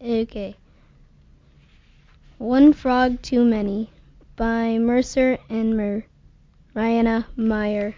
Okay. One Frog Too Many by Mercer and Mariana Meyer.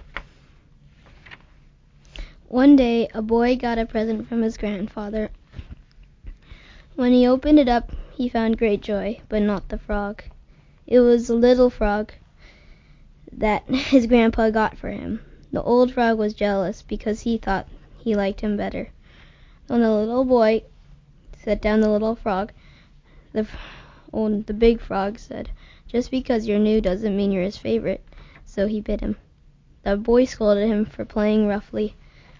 One day, a boy got a present from his grandfather. When he opened it up, he found great joy, but not the frog. It was a little frog that his grandpa got for him. The old frog was jealous because he thought he liked him better. When the little boy set down the little frog, the big frog said, "Just because you're new doesn't mean you're his favorite." So he bit him. The boy scolded him for playing roughly.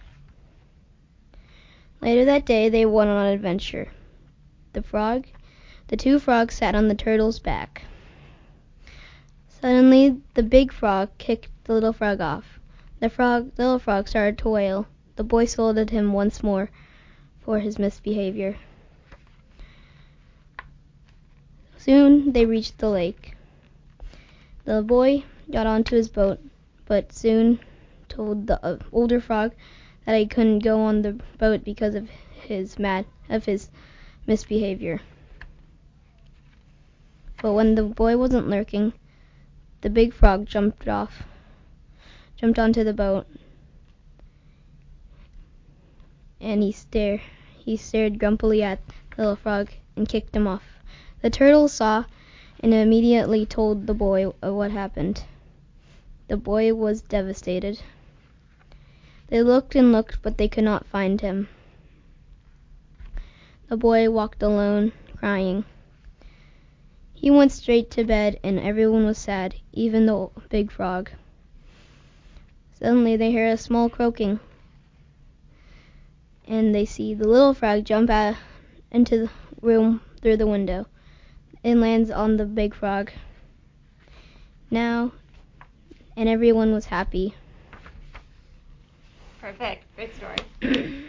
Later that day they went on an adventure. The two frogs sat on the turtle's back. Suddenly the big frog kicked the little frog off. The little frog started to wail. The boy scolded him once more for his misbehavior. Soon they reached the lake. The boy got onto his boat, but soon told the older frog that he couldn't go on the boat because of his misbehavior. But when the boy wasn't lurking, the big frog jumped onto the boat, and he stared grumpily at the little frog and kicked him off. The turtle saw and immediately told the boy what happened. The boy was devastated. They looked and looked, but they could not find him. The boy walked alone, crying. He went straight to bed, and everyone was sad, even the big frog. Suddenly they hear a small croaking, and they see the little frog jump out into the room through the window. It lands on the big frog. And everyone was happy. Perfect. Great story.